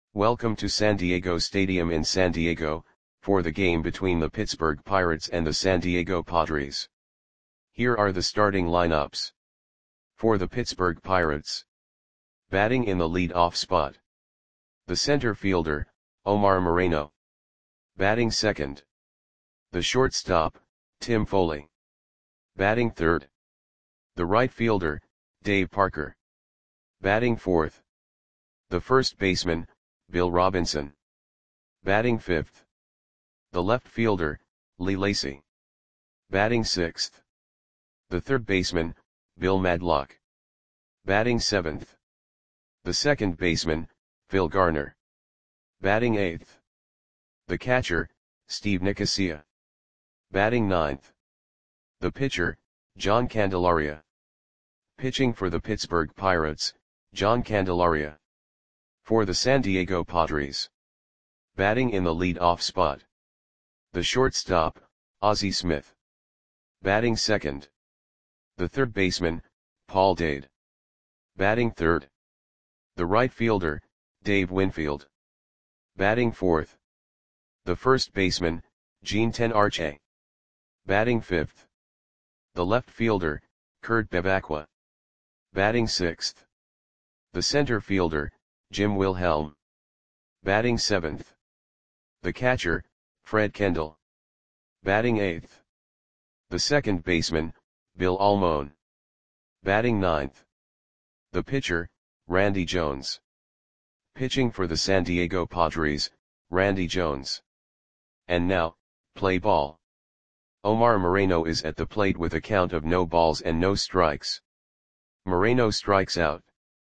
Welcome to San Diego Stadium in San Diego, for the game between the Pittsburgh Pirates and the San Diego Padres. Here are the starting lineups. For the Pittsburgh Pirates. Batting in the lead-off spot. The center fielder, Omar Moreno. Batting second. The shortstop, Tim Foley. Batting third. The right fielder, Dave Parker. Batting fourth. The first baseman, Bill Robinson. Batting fifth. The left fielder, Lee Lacy. Batting sixth. The third baseman, Bill Madlock. Batting seventh. The second baseman, Phil Garner. Batting eighth. The catcher, Steve Nicosia. Batting ninth. The pitcher, John Candelaria. Pitching for the Pittsburgh Pirates, John Candelaria. For the San Diego Padres. Batting in the lead-off spot. The shortstop, Ozzie Smith. Batting second. The third baseman, Paul Dade. Batting third. The right fielder, Dave Winfield. Batting fourth. The first baseman, Gene Tenarche. Batting fifth. The left fielder, Kurt Bevacqua. Batting sixth. The center fielder, Jim Wilhelm. Batting seventh. The catcher, Fred Kendall. Batting eighth. The second baseman, Bill Almone. Batting ninth. The pitcher, Randy Jones. Pitching for the San Diego Padres, Randy Jones. And now, play ball. Omar Moreno is at the plate with a count of no balls and no strikes. Moreno strikes out.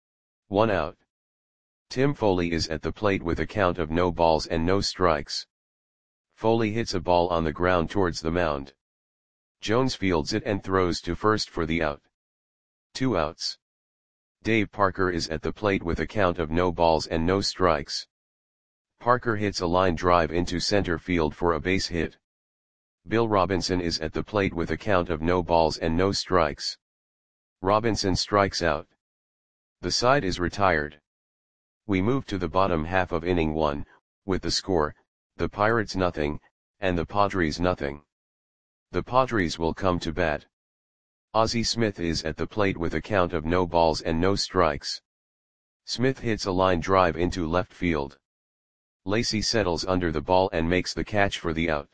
1 out. Tim Foley is at the plate with a count of no balls and no strikes. Foley hits a ball on the ground towards the mound. Jones fields it and throws to first for the out. 2 outs. Dave Parker is at the plate with a count of no balls and no strikes. Parker hits a line drive into center field for a base hit. Bill Robinson is at the plate with a count of no balls and no strikes. Robinson strikes out. The side is retired. We move to the bottom half of inning 1, with the score, the Pirates nothing, and the Padres nothing. The Padres will come to bat. Ozzie Smith is at the plate with a count of no balls and no strikes. Smith hits a line drive into left field. Lacy settles under the ball and makes the catch for the out.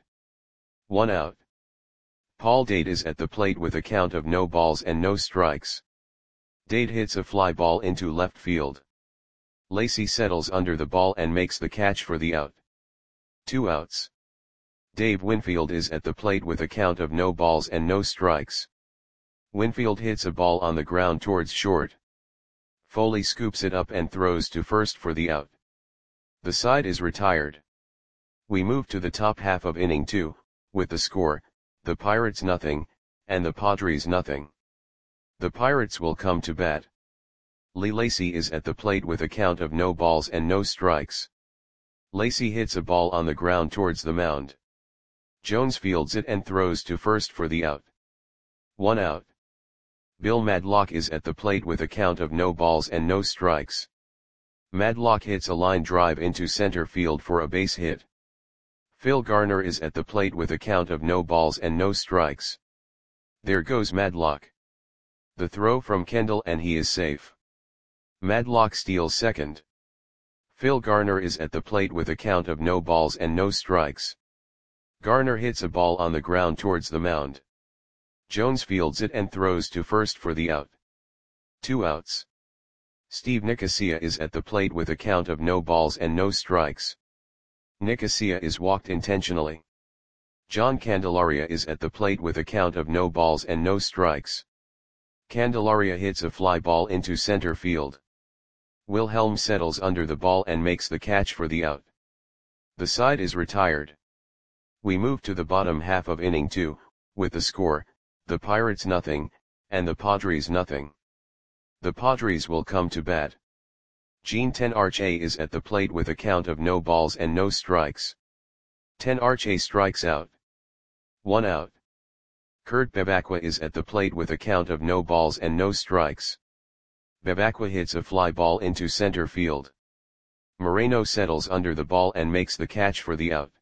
1 out. Paul Dade is at the plate with a count of no balls and no strikes. Dade hits a fly ball into left field. Lacy settles under the ball and makes the catch for the out. 2 outs. Dave Winfield is at the plate with a count of no balls and no strikes. Winfield hits a ball on the ground towards short. Foley scoops it up and throws to first for the out. The side is retired. We move to the top half of inning 2, with the score, the Pirates nothing, and the Padres nothing. The Pirates will come to bat. Lee Lacy is at the plate with a count of no balls and no strikes. Lacy hits a ball on the ground towards the mound. Jones fields it and throws to first for the out. 1 out. Bill Madlock is at the plate with a count of no balls and no strikes. Madlock hits a line drive into center field for a base hit. Phil Garner is at the plate with a count of no balls and no strikes. There goes Madlock. The throw from Kendall and he is safe. Madlock steals second. Phil Garner is at the plate with a count of no balls and no strikes. Garner hits a ball on the ground towards the mound. Jones fields it and throws to first for the out. 2 outs. Steve Nicosia is at the plate with a count of no balls and no strikes. Nicosia is walked intentionally. John Candelaria is at the plate with a count of no balls and no strikes. Candelaria hits a fly ball into center field. Wilhelm settles under the ball and makes the catch for the out. The side is retired. We move to the bottom half of inning 2, with the score, the Pirates nothing, and the Padres nothing. The Padres will come to bat. Gene Tenarche is at the plate with a count of no balls and no strikes. Tenarche strikes out. 1 out. Kurt Bevacqua is at the plate with a count of no balls and no strikes. Bevacqua hits a fly ball into center field. Moreno settles under the ball and makes the catch for the out.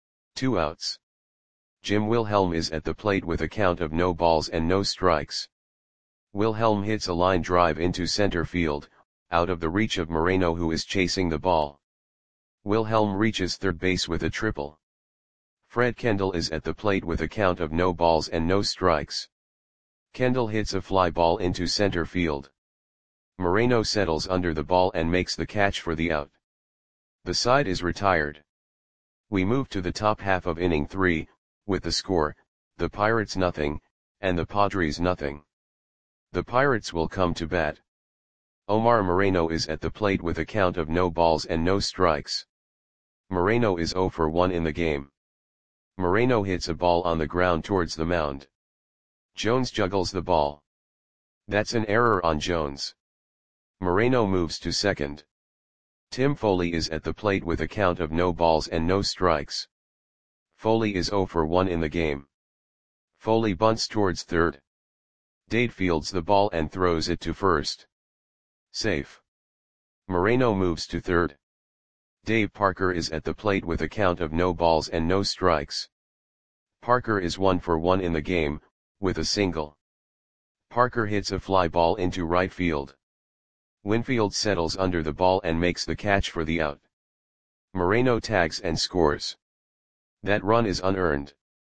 2 outs. Jim Wilhelm is at the plate with a count of no balls and no strikes. Wilhelm hits a line drive into center field, out of the reach of Moreno, who is chasing the ball. Wilhelm reaches third base with a triple. Fred Kendall is at the plate with a count of no balls and no strikes. Kendall hits a fly ball into center field. Moreno settles under the ball and makes the catch for the out. The side is retired. We move to the top half of inning 3, with the score, the Pirates nothing, and the Padres nothing. The Pirates will come to bat. Omar Moreno is at the plate with a count of no balls and no strikes. Moreno is 0 for 1 in the game. Moreno hits a ball on the ground towards the mound. Jones juggles the ball. That's an error on Jones. Moreno moves to second. Tim Foley is at the plate with a count of no balls and no strikes. Foley is 0 for 1 in the game. Foley bunts towards third. Dade fields the ball and throws it to first. Safe. Moreno moves to third. Dave Parker is at the plate with a count of no balls and no strikes. Parker is 1 for 1 in the game, with a single. Parker hits a fly ball into right field. Winfield settles under the ball and makes the catch for the out. Moreno tags and scores. That run is unearned.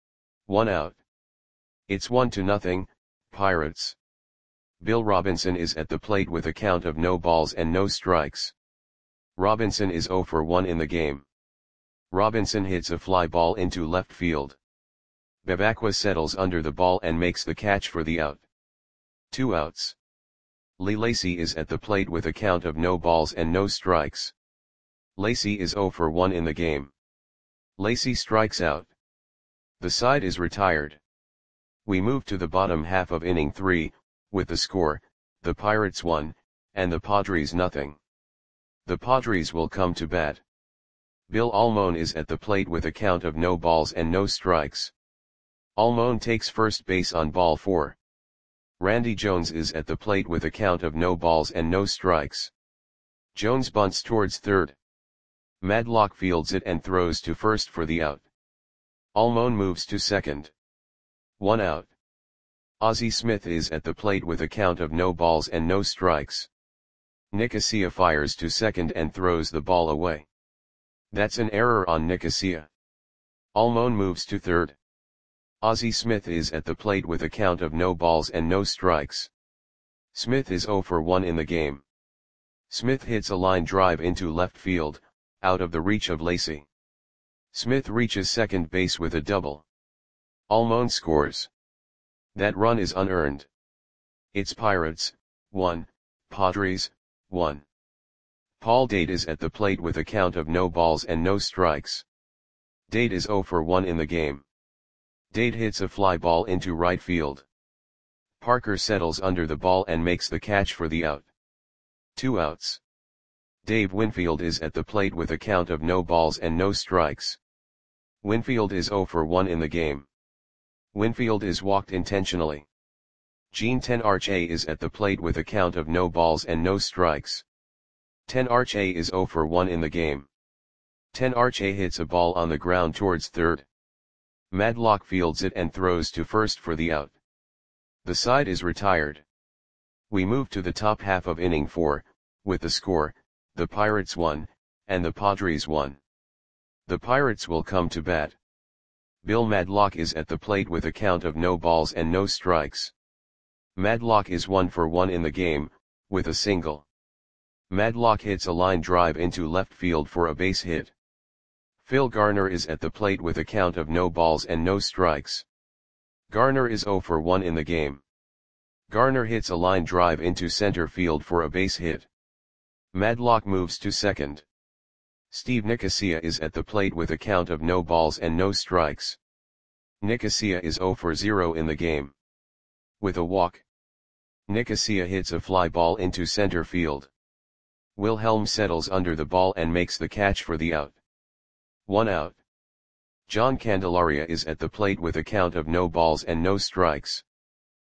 1 out. It's 1-0, Pirates. Bill Robinson is at the plate with a count of no balls and no strikes. Robinson is 0 for 1 in the game. Robinson hits a fly ball into left field. Bevacqua settles under the ball and makes the catch for the out. 2 outs. Lee Lacy is at the plate with a count of no balls and no strikes. Lacy is 0 for 1 in the game. Lacy strikes out. The side is retired. We move to the bottom half of inning 3, with the score, the Pirates 1, and the Padres nothing. The Padres will come to bat. Bill Almon is at the plate with a count of no balls and no strikes. Almon takes first base on ball 4. Randy Jones is at the plate with a count of no balls and no strikes. Jones bunts towards third. Madlock fields it and throws to first for the out. Almon moves to second. 1 out. Ozzie Smith is at the plate with a count of no balls and no strikes. Nicosia fires to second and throws the ball away. That's an error on Nicosia. Almon moves to third. Ozzie Smith is at the plate with a count of no balls and no strikes. Smith is 0 for 1 in the game. Smith hits a line drive into left field, out of the reach of Lacy. Smith reaches second base with a double. Almon scores. That run is unearned. It's Pirates, 1, Padres, 1. Paul Dade is at the plate with a count of no balls and no strikes. Dade is 0 for 1 in the game. Dade hits a fly ball into right field. Parker settles under the ball and makes the catch for the out. 2 outs. Dave Winfield is at the plate with a count of no balls and no strikes. Winfield is 0 for 1 in the game. Winfield is walked intentionally. Gene Tenarche is at the plate with a count of no balls and no strikes. Tenarche is 0 for 1 in the game. Tenarche hits a ball on the ground towards third. Madlock fields it and throws to first for the out. The side is retired. We move to the top half of inning 4, with the score, the Pirates 1, and the Padres 1. The Pirates will come to bat. Bill Madlock is at the plate with a count of no balls and no strikes. Madlock is 1 for 1 in the game, with a single. Madlock hits a line drive into left field for a base hit. Phil Garner is at the plate with a count of no balls and no strikes. Garner is 0 for 1 in the game. Garner hits a line drive into center field for a base hit. Madlock moves to second. Steve Nicosia is at the plate with a count of no balls and no strikes. Nicosia is 0 for 0 in the game. With a walk, Nicosia hits a fly ball into center field. Wilhelm settles under the ball and makes the catch for the out. 1 out. John Candelaria is at the plate with a count of no balls and no strikes.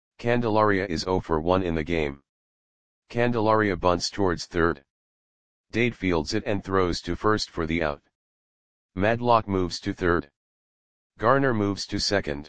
Candelaria is 0 for 1 in the game. Candelaria bunts towards third. Dade fields it and throws to first for the out. Madlock moves to third. Garner moves to second.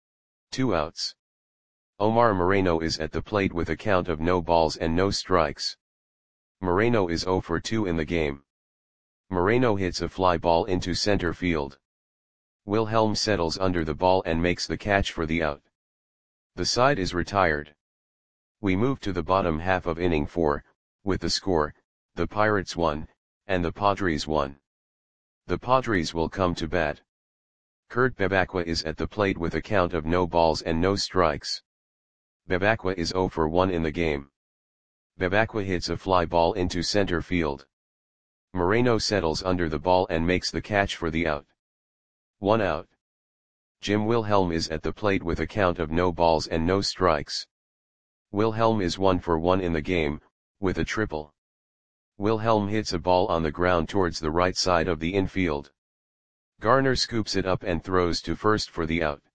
2 outs. Omar Moreno is at the plate with a count of no balls and no strikes. Moreno is 0 for 2 in the game. Moreno hits a fly ball into center field. Wilhelm settles under the ball and makes the catch for the out. The side is retired. We move to the bottom half of inning 4, with the score, the Pirates 1, and the Padres 1. The Padres will come to bat. Kurt Bevacqua is at the plate with a count of no balls and no strikes. Bevacqua is 0 for 1 in the game. Bevacqua hits a fly ball into center field. Moreno settles under the ball and makes the catch for the out. 1 out. Jim Wilhelm is at the plate with a count of no balls and no strikes. Wilhelm is 1 for 1 in the game, with a triple. Wilhelm hits a ball on the ground towards the right side of the infield. Garner scoops it up and throws to first for the out.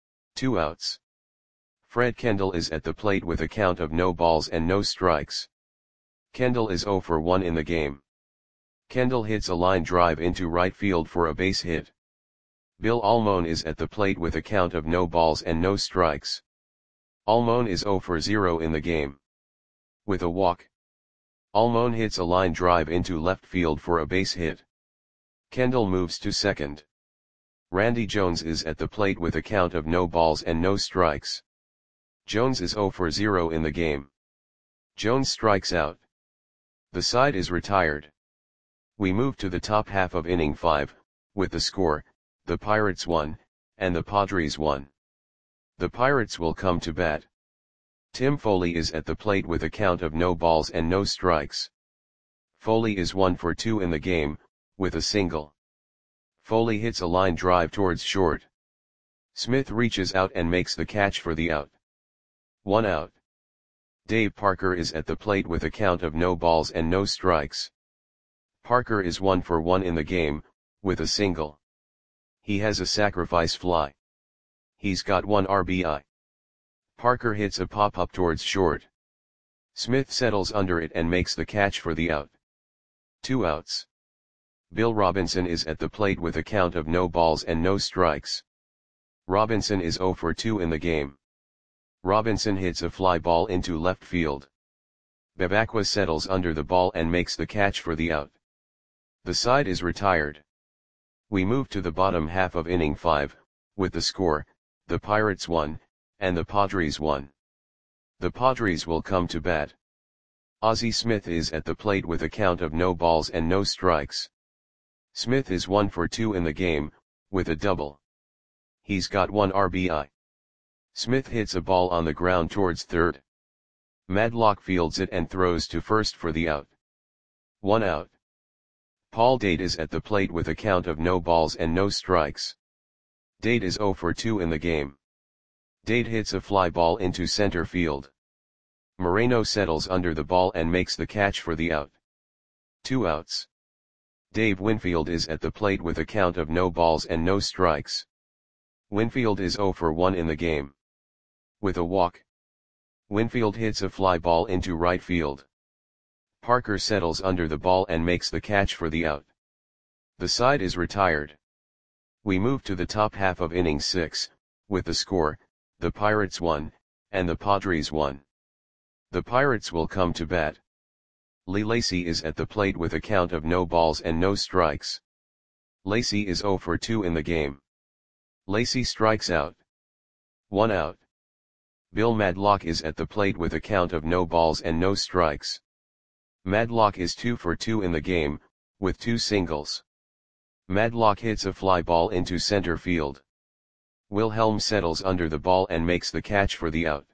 2 outs. Fred Kendall is at the plate with a count of no balls and no strikes. Kendall is 0 for 1 in the game. Kendall hits a line drive into right field for a base hit. Bill Almon is at the plate with a count of no balls and no strikes. Almon is 0 for 0 in the game. With a walk. Almon hits a line drive into left field for a base hit. Kendall moves to second. Randy Jones is at the plate with a count of no balls and no strikes. Jones is 0 for 0 in the game. Jones strikes out. The side is retired. We move to the top half of inning 5, with the score, the Pirates 1, and the Padres 1. The Pirates will come to bat. Tim Foley is at the plate with a count of no balls and no strikes. Foley is 1 for 2 in the game, with a single. Foley hits a line drive towards short. Smith reaches out and makes the catch for the out. 1 out. Dave Parker is at the plate with a count of no balls and no strikes. Parker is 1 for 1 in the game, with a single. He has a sacrifice fly. He's got 1 RBI. Parker hits a pop-up towards short. Smith settles under it and makes the catch for the out. 2 outs. Bill Robinson is at the plate with a count of no balls and no strikes. Robinson is 0 for 2 in the game. Robinson hits a fly ball into left field. Bevacqua settles under the ball and makes the catch for the out. The side is retired. We move to the bottom half of inning 5, with the score, the Pirates 1, and the Padres 1. The Padres will come to bat. Ozzie Smith is at the plate with a count of no balls and no strikes. Smith is 1 for 2 in the game, with a double. He's got 1 RBI. Smith hits a ball on the ground towards third. Madlock fields it and throws to first for the out. 1 out. Paul Dade is at the plate with a count of no balls and no strikes. Dade is 0 for 2 in the game. Dade hits a fly ball into center field. Moreno settles under the ball and makes the catch for the out. 2 outs. Dave Winfield is at the plate with a count of no balls and no strikes. Winfield is 0 for 1 in the game. With a walk. Winfield hits a fly ball into right field. Parker settles under the ball and makes the catch for the out. The side is retired. We move to the top half of inning 6, with the score, the Pirates 1, and the Padres 1. The Pirates will come to bat. Lee Lacy is at the plate with a count of no balls and no strikes. Lacy is 0 for 2 in the game. Lacy strikes out. 1 out. Bill Madlock is at the plate with a count of no balls and no strikes. Madlock is 2 for 2 in the game, with 2 singles. Madlock hits a fly ball into center field. Wilhelm settles under the ball and makes the catch for the out.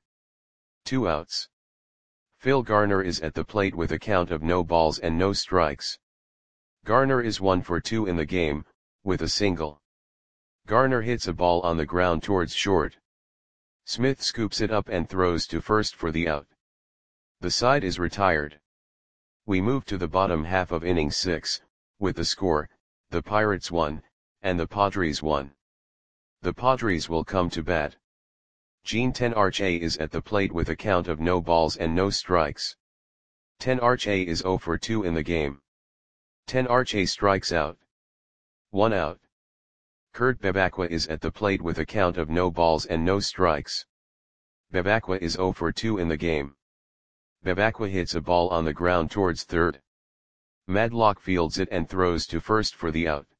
2 outs. Phil Garner is at the plate with a count of no balls and no strikes. Garner is 1 for 2 in the game, with a single. Garner hits a ball on the ground towards short. Smith scoops it up and throws to first for the out. The side is retired. We move to the bottom half of inning 6, with the score, the Pirates 1, and the Padres 1. The Padres will come to bat. Gene Tenarche is at the plate with a count of no balls and no strikes. Tenarche is 0 for 2 in the game. 10 Arche strikes out. 1 out. Kurt Bevacqua is at the plate with a count of no balls and no strikes. Bevacqua is 0 for 2 in the game. Bevacqua hits a ball on the ground towards third. Madlock fields it and throws to first for the out.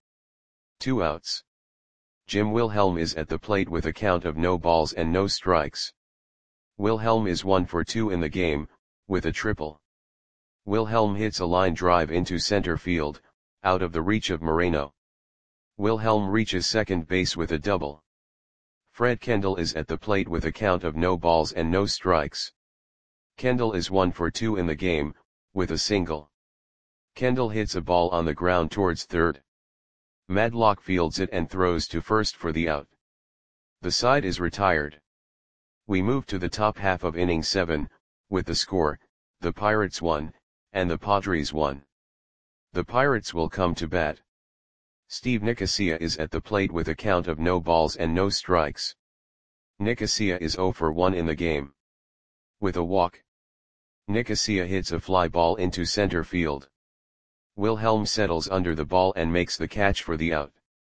2 outs. Jim Wilhelm is at the plate with a count of no balls and no strikes. Wilhelm is 1 for 2 in the game, with a triple. Wilhelm hits a line drive into center field, out of the reach of Moreno. Wilhelm reaches second base with a double. Fred Kendall is at the plate with a count of no balls and no strikes. Kendall is 1 for 2 in the game, with a single. Kendall hits a ball on the ground towards third. Madlock fields it and throws to first for the out. The side is retired. We move to the top half of inning 7, with the score, the Pirates 1, and the Padres 1. The Pirates will come to bat. Steve Nicosia is at the plate with a count of no balls and no strikes. Nicosia is 0 for 1 in the game. With a walk. Nicosia hits a fly ball into center field. Wilhelm settles under the ball and makes the catch for the out.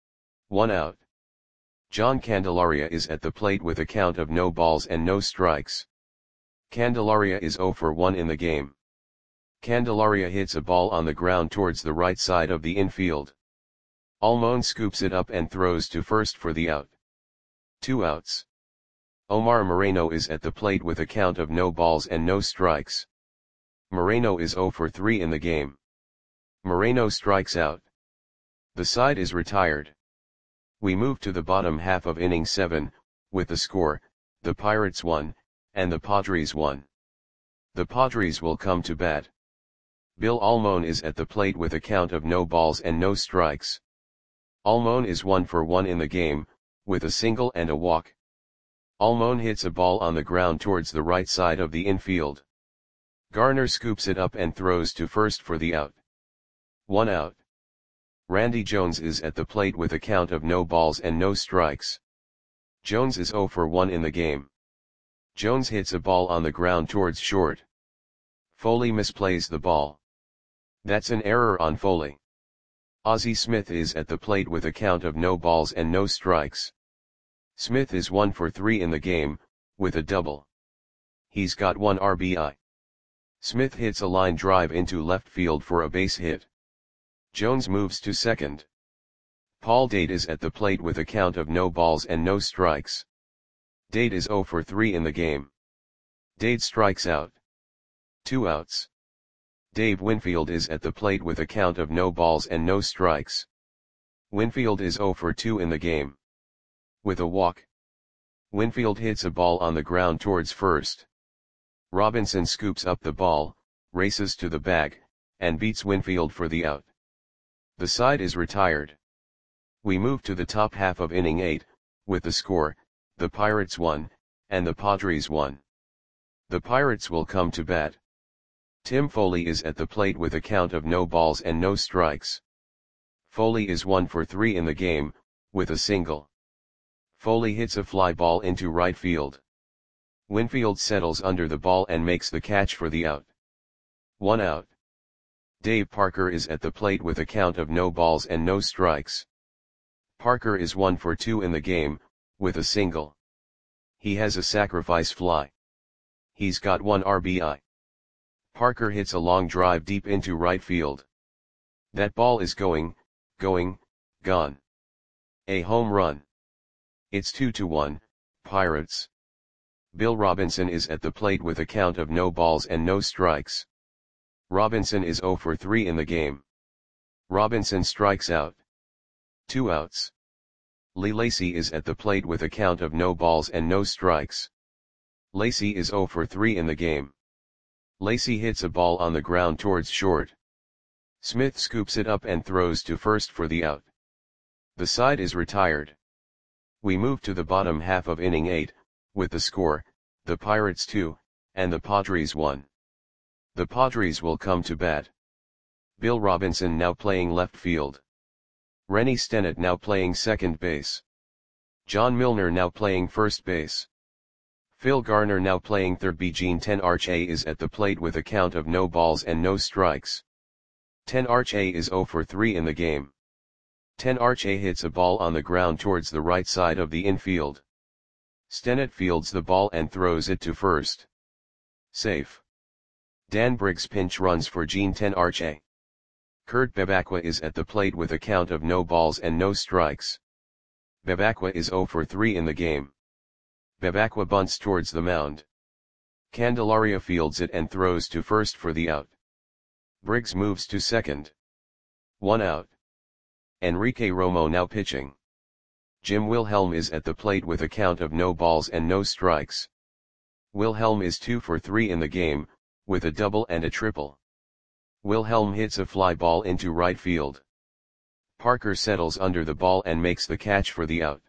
1 out. John Candelaria is at the plate with a count of no balls and no strikes. Candelaria is 0 for 1 in the game. Candelaria hits a ball on the ground towards the right side of the infield. Almon scoops it up and throws to first for the out. 2 outs. Omar Moreno is at the plate with a count of no balls and no strikes. Moreno is 0 for 3 in the game. Moreno strikes out. The side is retired. We move to the bottom half of inning 7, with the score, the Pirates 1, and the Padres 1. The Padres will come to bat. Bill Almon is at the plate with a count of no balls and no strikes. Almon is 1 for 1 in the game, with a single and a walk. Almon hits a ball on the ground towards the right side of the infield. Garner scoops it up and throws to first for the out. 1 out. Randy Jones is at the plate with a count of no balls and no strikes. Jones is 0 for 1 in the game. Jones hits a ball on the ground towards short. Foley misplays the ball. That's an error on Foley. Ozzie Smith is at the plate with a count of no balls and no strikes. Smith is 1 for 3 in the game, with a double. He's got 1 RBI. Smith hits a line drive into left field for a base hit. Jones moves to second. Paul Dade is at the plate with a count of no balls and no strikes. Dade is 0 for 3 in the game. Dade strikes out. 2 outs. Dave Winfield is at the plate with a count of no balls and no strikes. Winfield is 0 for 2 in the game. With a walk. Winfield hits a ball on the ground towards first. Robinson scoops up the ball, races to the bag, and beats Winfield for the out. The side is retired. We move to the top half of inning 8, with the score, the Pirates 1, and the Padres 1. The Pirates will come to bat. Tim Foley is at the plate with a count of no balls and no strikes. Foley is 1 for 3 in the game, with a single. Foley hits a fly ball into right field. Winfield settles under the ball and makes the catch for the out. 1 out. Dave Parker is at the plate with a count of no balls and no strikes. Parker is 1 for 2 in the game, with a single. He has a sacrifice fly. He's got 1 RBI. Parker hits a long drive deep into right field. That ball is gone. A home run. It's 2-1, Pirates. Bill Robinson is at the plate with a count of no balls and no strikes. Robinson is 0 for 3 in the game. Robinson strikes out. 2 outs. Lee Lacy is at the plate with a count of no balls and no strikes. Lacy is 0 for 3 in the game. Lacy hits a ball on the ground towards short. Smith scoops it up and throws to first for the out. The side is retired. We move to the bottom half of inning 8, with the score, the Pirates 2, and the Padres 1. The Padres will come to bat. Bill Robinson now playing left field. Rennie Stennett now playing second base. John Milner now playing first base. Phil Garner now playing third. Gene 10 Arche is at the plate with a count of no balls and no strikes. Tenarche is 0 for 3 in the game. Tenarche hits a ball on the ground towards the right side of the infield. Stennett fields the ball and throws it to first. Safe. Dan Briggs pinch runs for Jean Tenarche. Kurt Bebacqua is at the plate with a count of no balls and no strikes. Bebacqua is 0 for 3 in the game. Bebacqua bunts towards the mound. Candelaria fields it and throws to first for the out. Briggs moves to second. 1 out. Enrique Romo now pitching. Jim Wilhelm is at the plate with a count of no balls and no strikes. Wilhelm is 2 for 3 in the game, with a double and a triple. Wilhelm hits a fly ball into right field. Parker settles under the ball and makes the catch for the out.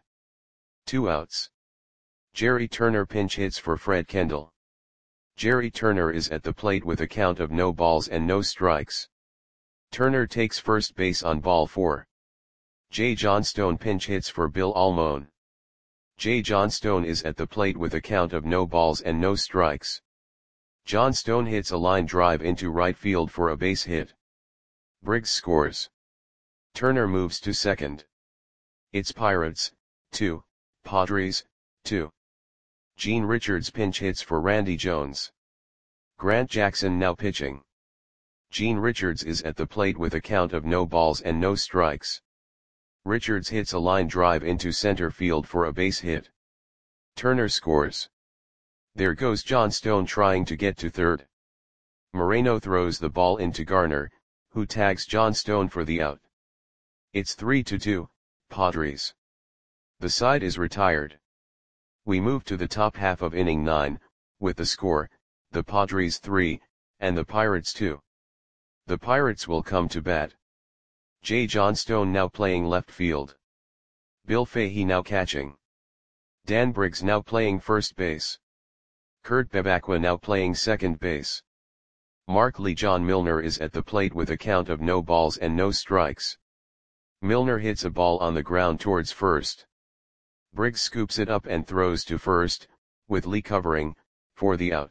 2 outs. Jerry Turner pinch hits for Fred Kendall. Jerry Turner is at the plate with a count of no balls and no strikes. Turner takes first base on ball 4. Jay Johnstone pinch hits for Bill Almon. Jay Johnstone is at the plate with a count of no balls and no strikes. Johnstone hits a line drive into right field for a base hit. Briggs scores. Turner moves to second. It's Pirates, 2, Padres, 2. Gene Richards pinch hits for Randy Jones. Grant Jackson now pitching. Gene Richards is at the plate with a count of no balls and no strikes. Richards hits a line drive into center field for a base hit. Turner scores. There goes Johnstone trying to get to third. Moreno throws the ball into Garner, who tags Johnstone for the out. It's 3-2, Padres. The side is retired. We move to the top half of inning 9, with the score, the Padres 3, and the Pirates 2. The Pirates will come to bat. Jay Johnstone now playing left field. Bill Fahey now catching. Dan Briggs now playing first base. Kurt Bebacqua now playing second base. Mark Lee John Milner is at the plate with a count of no balls and no strikes. Milner hits a ball on the ground towards first. Briggs scoops it up and throws to first, with Lee covering, for the out.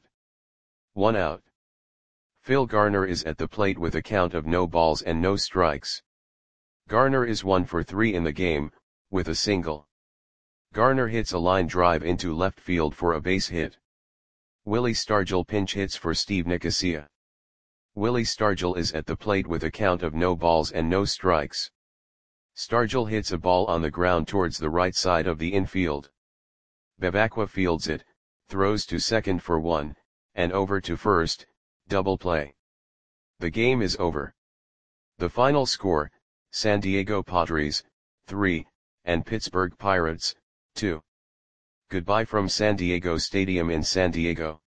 1 out. Phil Garner is at the plate with a count of no balls and no strikes. Garner is 1 for 3 in the game, with a single. Garner hits a line drive into left field for a base hit. Willie Stargell pinch hits for Steve Nicosia. Willie Stargell is at the plate with a count of no balls and no strikes. Stargell hits a ball on the ground towards the right side of the infield. Bebacqua fields it, throws to second for 1, and over to first, double play. The game is over. The final score, San Diego Padres, 3, and Pittsburgh Pirates, 2. Goodbye from San Diego Stadium in San Diego.